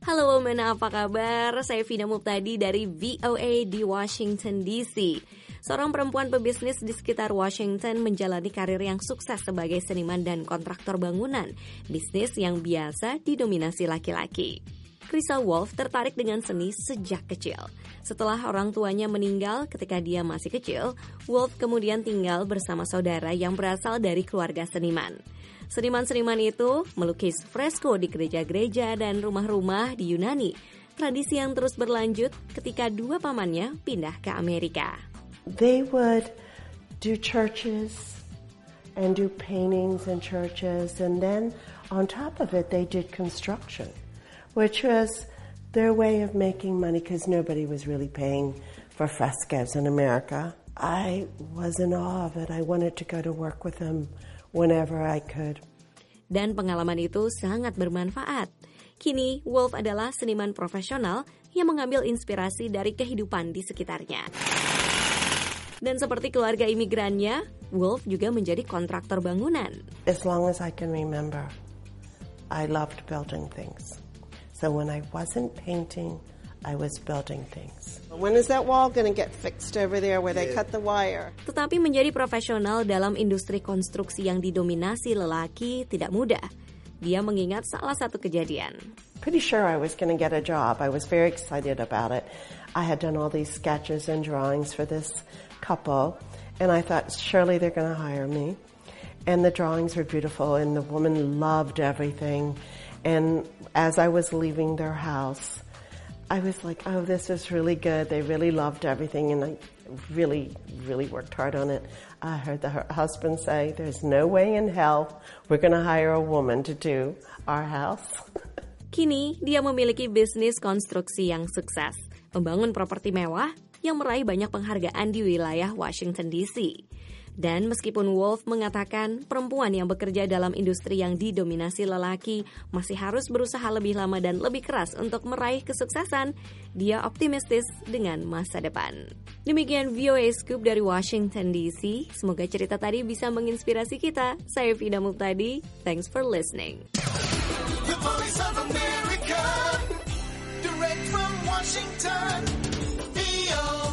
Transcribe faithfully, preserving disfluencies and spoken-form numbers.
Halo Woman, apa kabar? Saya Vina Muptadi dari V O A di Washington D C. Seorang perempuan pebisnis di sekitar Washington menjalani karir yang sukses sebagai seniman dan kontraktor bangunan, bisnis yang biasa didominasi laki-laki. Crystal Wolf tertarik dengan seni sejak kecil. Setelah orang tuanya meninggal ketika dia masih kecil, Wolf kemudian tinggal bersama saudara yang berasal dari keluarga seniman. Seniman-seniman itu melukis fresko di gereja-gereja dan rumah-rumah di Yunani, tradisi yang terus berlanjut ketika dua pamannya pindah ke Amerika. They would do churches and do paintings in churches, and then on top of it they did construction, which was their way of making money because nobody was really paying for frescoes in America. I was in awe of it. I wanted to go to work with them whenever I could. Dan pengalaman itu sangat bermanfaat. Kini, Wolf adalah seniman profesional yang mengambil inspirasi dari kehidupan di sekitarnya. Dan seperti keluarga imigrannya, Wolf juga menjadi kontraktor bangunan. As long as I can remember, I loved building things. So when I wasn't painting, I was building things. When is that wall going to get fixed over there where they cut the wire? Tetapi menjadi profesional dalam industri konstruksi yang didominasi lelaki tidak mudah. Dia mengingat salah satu kejadian. Pretty sure I was going to get a job. I was very excited about it. I had done all these sketches and drawings for this couple, and I thought surely they're going to hire me. And the drawings were beautiful, and the woman loved everything. And as I was leaving their house, I was like, oh, this is really good. They really loved everything, and I really, really worked hard on it. I heard the husband say, there's no way in hell we're going to hire a woman to do our house. Kini, dia memiliki bisnis konstruksi yang sukses, membangun properti mewah yang meraih banyak penghargaan di wilayah Washington D C. Dan meskipun Wolf mengatakan perempuan yang bekerja dalam industri yang didominasi lelaki masih harus berusaha lebih lama dan lebih keras untuk meraih kesuksesan, dia optimistis dengan masa depan. Demikian V O A Scoop dari Washington D C. Semoga cerita tadi bisa menginspirasi kita. Saya Vina Muptadi. Thanks for listening. The Voice of America, direct from Washington, V O A.